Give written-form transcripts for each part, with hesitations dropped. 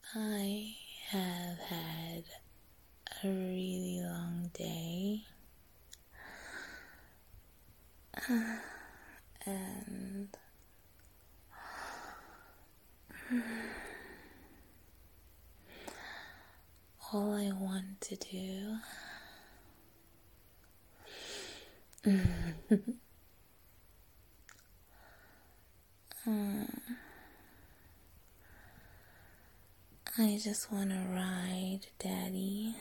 I have had a really long day, and all I want to do I just want to ride Daddy.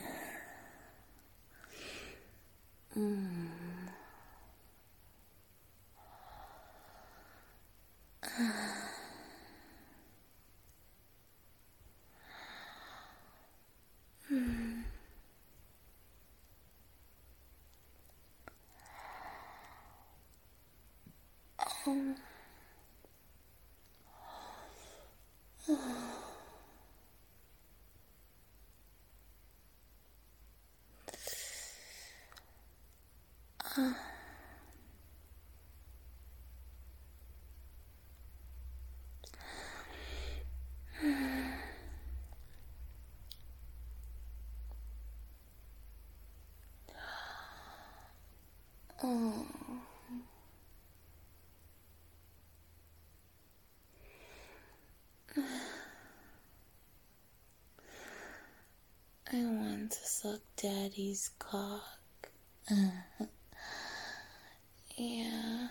I want to suck Daddy's cock. Yeah.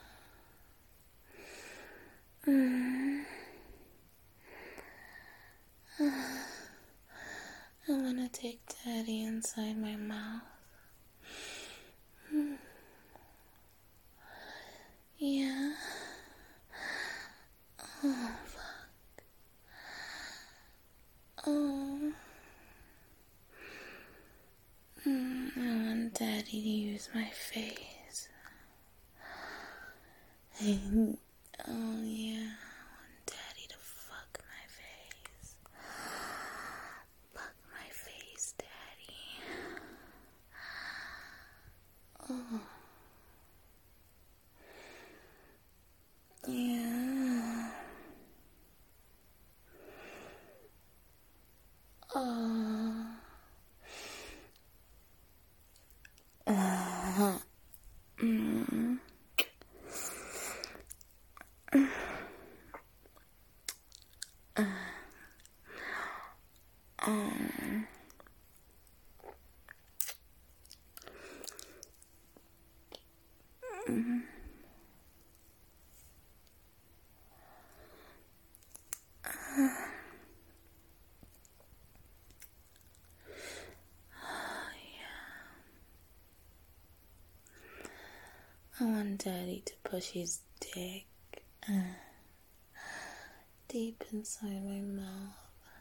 I want to take Daddy inside my mouth. Yeah. Oh, fuck. Oh. I want Daddy to use my face. Oh, yeah. I want Daddy to fuck my face. Fuck my face, Daddy. Oh. Yeah. Oh. I want Daddy to push his dick deep inside my mouth.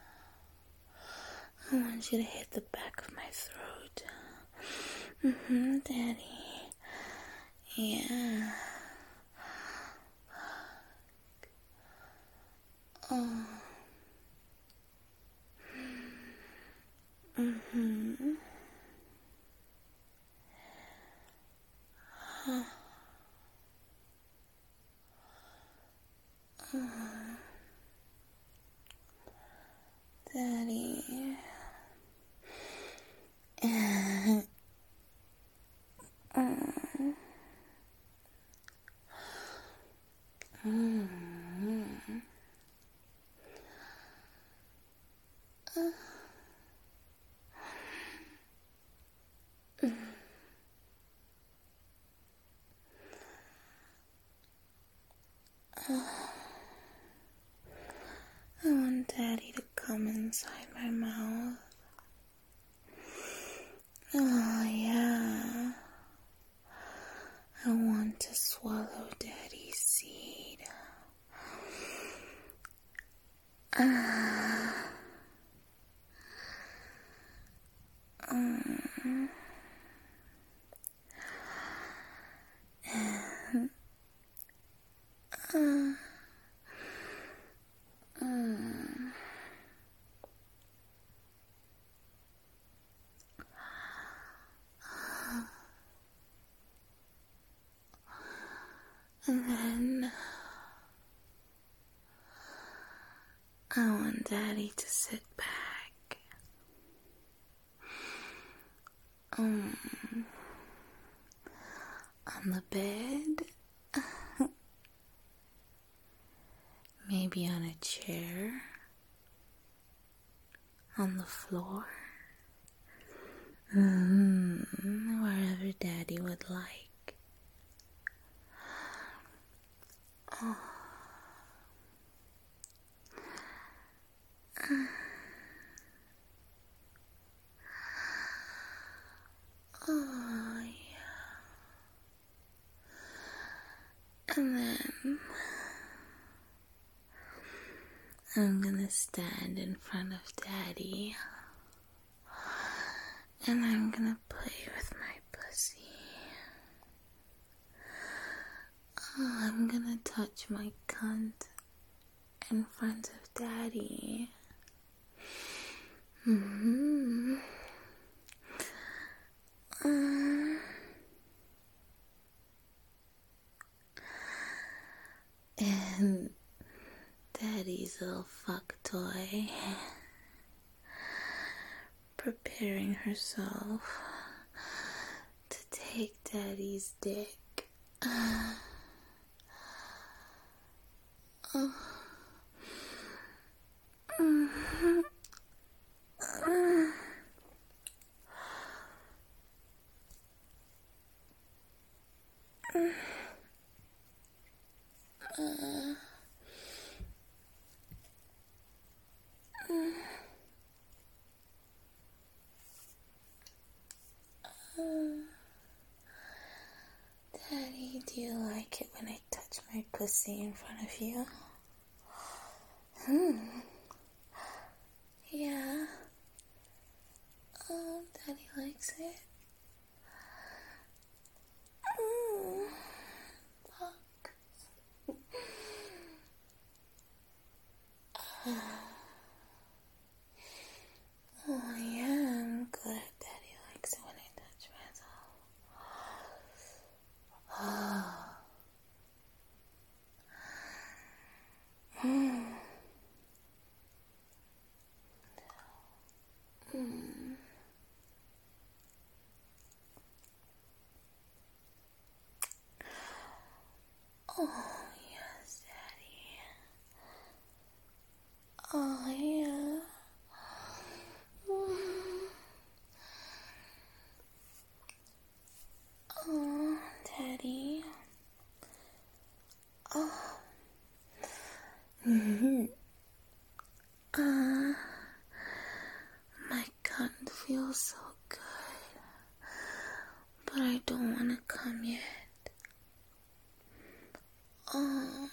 I want you to hit the back of my throat. Daddy. Yeah. Oh. Daddy. I want Daddy to come inside my mouth. Oh, yeah. I want to swallow Daddy's seed. And then I want Daddy to sit back on the bed, maybe on a chair, on the floor, wherever Daddy would like. Oh. Oh, yeah. And then I'm gonna stand in front of Daddy and I'm gonna play with my pussy. Oh, I'm gonna touch my cunt in front of Daddy. And Daddy's little fuck toy preparing herself to take Daddy's dick. Daddy, do you like it when I touch my pussy in front of you? Yeah. Oh, Daddy likes it. Fuck. Oh, yeah, I'm glad Daddy likes it when I touch myself. Oh, yes, Daddy. Oh, yeah. Oh, Daddy. Oh. My cunt feels so good, but I don't want to come yet. Oh,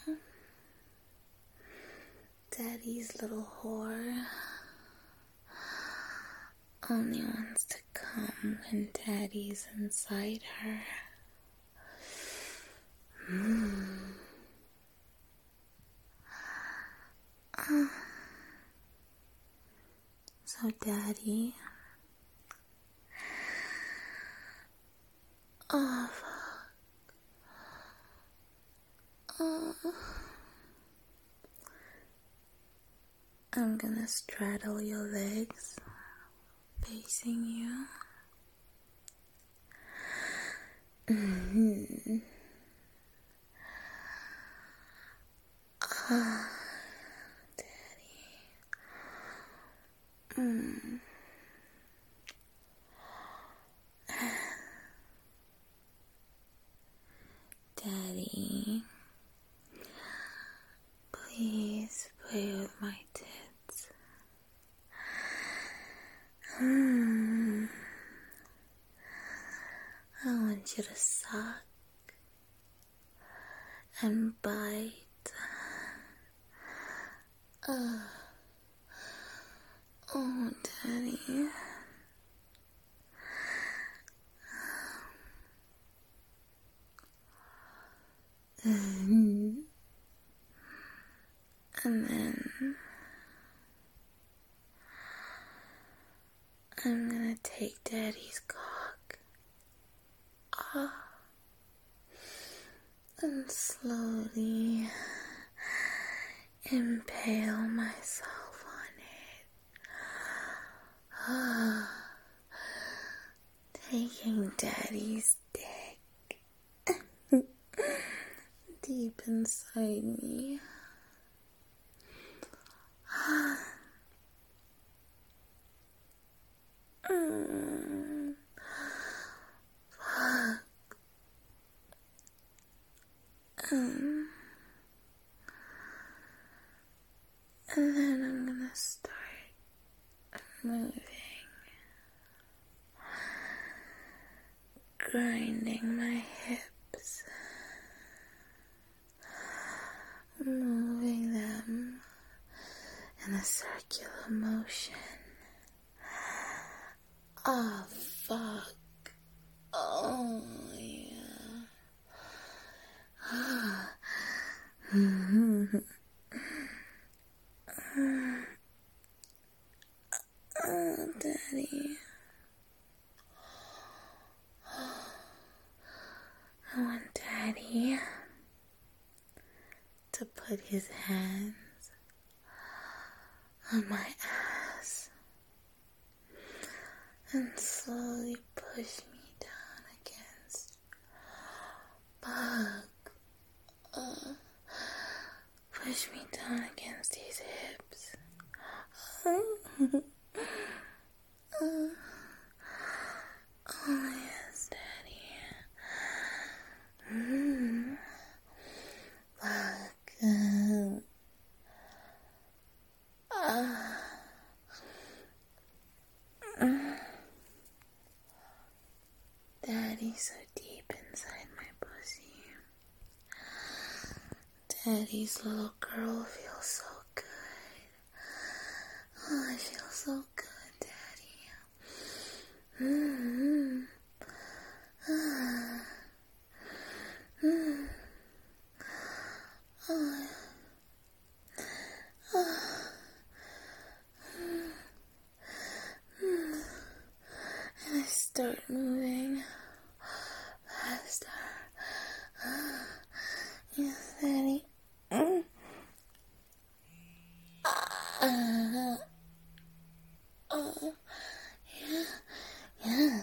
Daddy's little whore only wants to come when Daddy's inside her. So, Daddy. Oh, fuck. Oh. I'm gonna straddle your legs, facing you. Oh, Daddy. Daddy, please play with my tits. I want you to suck and bite. Oh, Daddy. And then I'm gonna take Daddy's cock and slowly impale myself on Daddy's dick deep inside me. Fuck. And then I'm gonna start moving, grinding my hips, moving them in a circular motion. Oh, fuck. Oh, yeah. Oh, Daddy. I want Daddy to put his hands on my ass and slowly push me down against push me down against his hips. Oh, yes, Daddy. Daddy's so deep inside my pussy. Daddy's little girl feels so good. Oh, I feel so good, Daddy. And I start moving faster. Yes, Daddy. Yeah.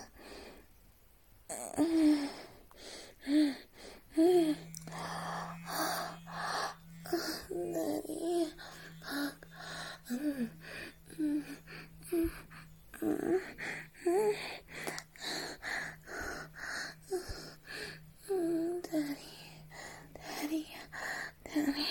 Daddy. Fuck. Daddy.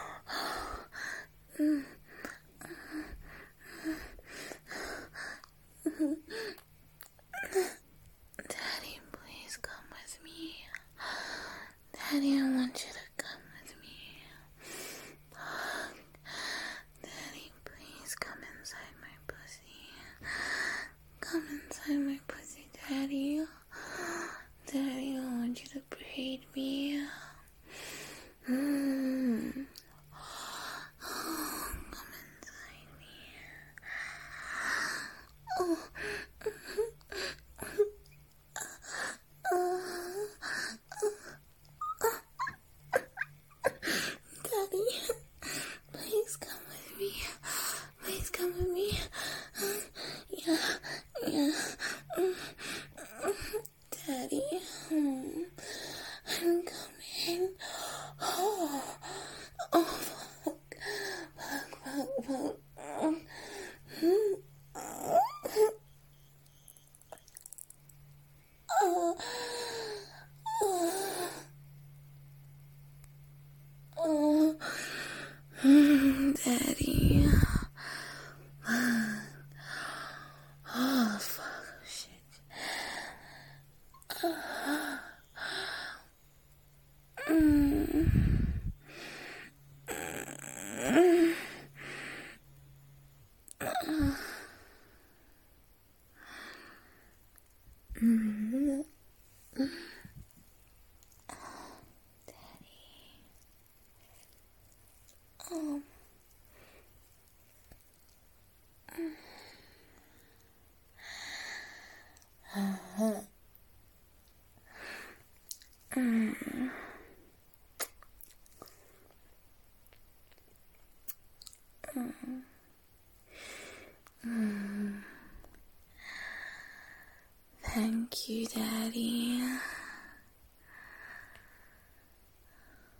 Daddy, please come with me. Daddy, I want you to come with me. Daddy, please come inside my pussy. Come inside my pussy, Daddy. Daddy, I want you to braid me. Come inside me. Daddy, please come with me. Please come with me. Yeah. Daddy, I'm coming. Fuck. Daddy. Oh, fuck. Shit. Thank you, Daddy.